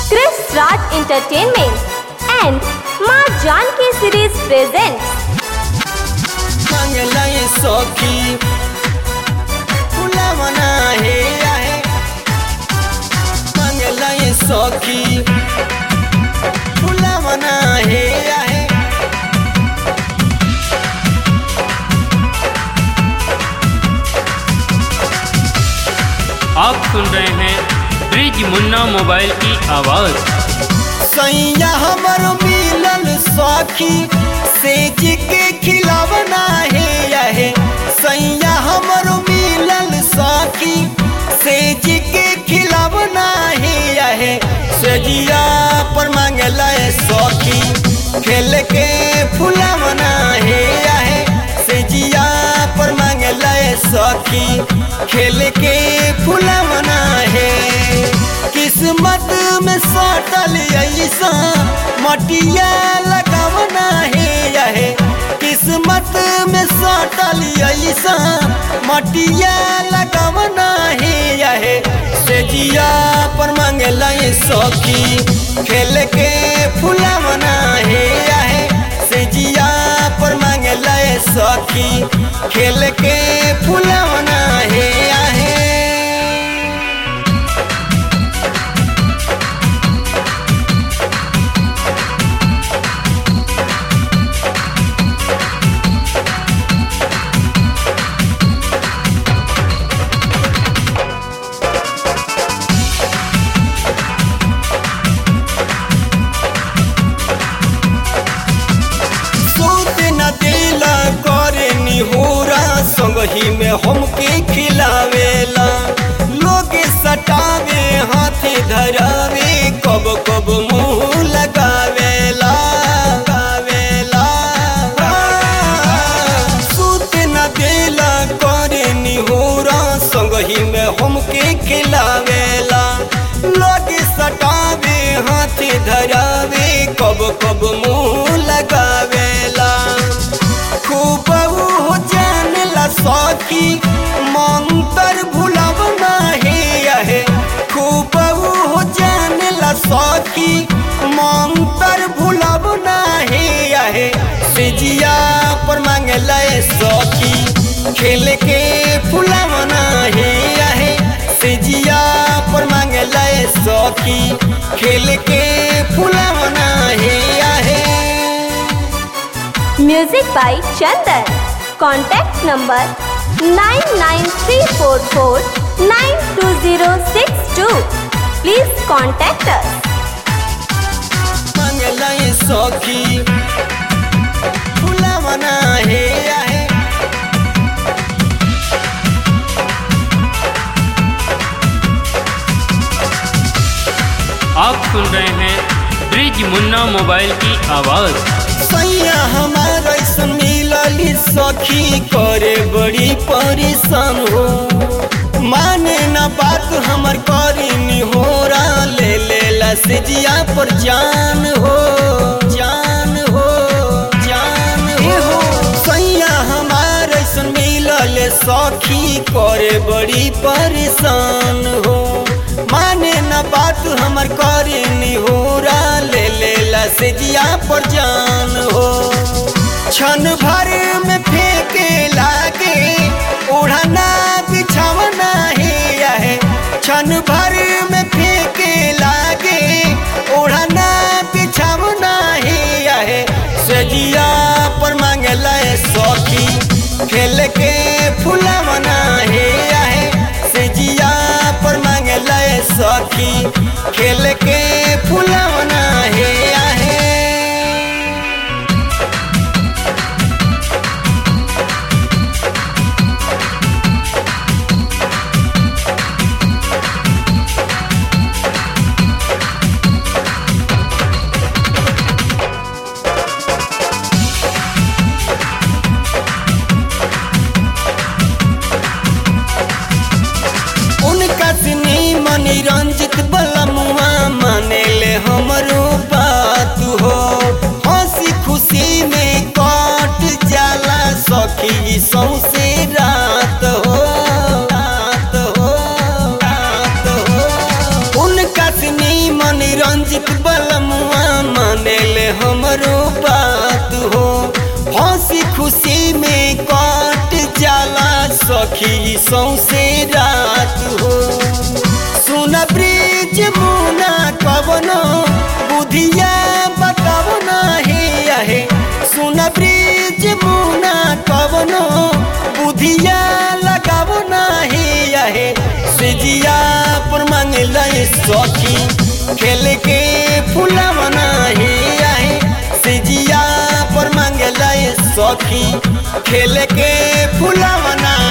Chris Raj Entertainment and माँ Janaki series presents मंगलाए सखी फुलावना हे आहे मंगलाए सखी फुलावना हे आहे। आप सुन रहे हैं ब्रिज मुन्ना मोबाइल की आवाज। सैया हमर मिलल सखी सेज के खिलावना हे आहे सैया हमर मिलल सखी सेज के खिलावना हे आहे। सजिया पर मांगला सखी खेल के फुलावना हे आहे सजिया पर मांगला सखी खेल के फुलावना है। किस्मत में सटल ऐसा मटिया लगावना है यहे किस्मत में सटल ऐसा मटिया लगावना है यहे। सजिया पर मांगला सखी खेल के फुलावना है यहे सजिया पर मांगला सखी खेल के फुलावना है आहे। संगही में हमके खिलावेला लोग सटावे हाथी धरावे कब कब मुँह लगावेला सूत न देला करे निहोरा संगही में हमके खिलावेला लोग सटावे हाथी धरावे कब कब मुँह लगावेला। खूब हो जानला सखी मंतर भुलावना है खूब हो जानला सखी मंतर भुलावना है। सजिया पर मांगला सखी खेल के फुलावना है सजिया पर मांगला सखी खेल के फुलावना है। Music by Chandan. Contact number 99344920062. Please contact us. मंगला सखी फुलावना है आहे। आप सुन रहे हैं ब्रिज मुन्ना मोबाइल की आवाज। सैया हमारा मिलली सखी करे बड़ी परेशान हो माने ना बात हमर करी निहोरा ले लेला सजिया पर जान हो जान हो जान हो। सैया हमारा मिलल सखी करे बड़ी परेशान हो माने ना बात हमर करी निहोरा ले लेला सजिया पर जान हो। क्षण भर में फेंके लागे ओढ़ना बिछावना है क्षण भर में फेंके लागे ओढ़ना बिछावना है। सजिया पर मांगला सखी खेल के फुलावना है सजिया पर मांगला सखी खेल के फुलावना है। रंजित बलमुआ सखी सौसे रात हो। सुन ब्रिज मुना कवनो बुधिया बताओ ना हे। सुन ब्रिज मुना कवनो बुधिया लगाओ ना हे। सिजिया पर मांगल सखी खेल के फुलावना हे। सिजिया पर मांगल सखी खेल के फुलावना